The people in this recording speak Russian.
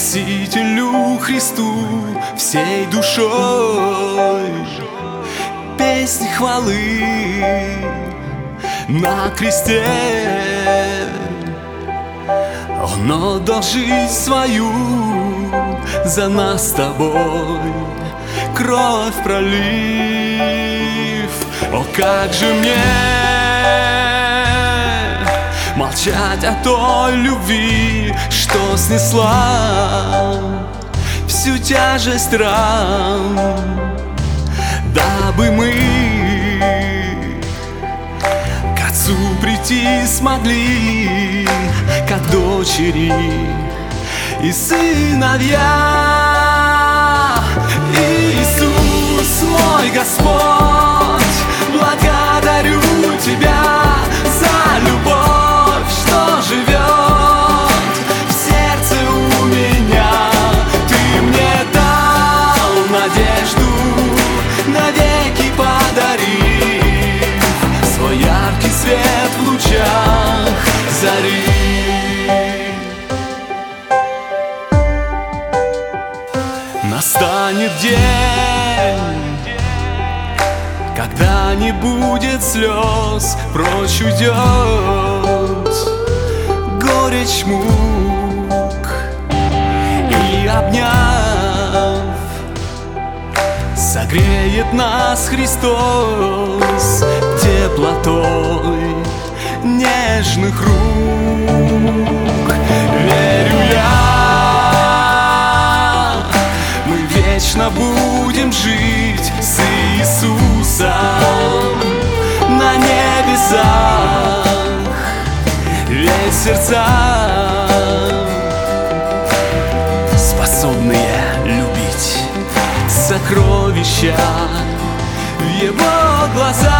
Спасителю Христу всей душой песни хвалы на кресте. Он отдал жизнь свою за нас с тобой, кровь пролив. О, как же мне молчать о той любви, что снесла всю тяжесть ран, дабы мы к Отцу прийти смогли, как дочери и сыновья. Иисус, мой Господь, благодарю Тебя за любовь, что живет в сердце у меня. Ты мне дал надежду, навеки подарив свой яркий свет в лучах зари. Настанет день, когда не будет слез, прочь уйдет горечь мук, и обняв, согреет нас Христос теплотой нежных рук. Верю я, мы вечно будем жить с Иисусом на небесах, ведь сердца, способные любить, сокровища в Его глазах.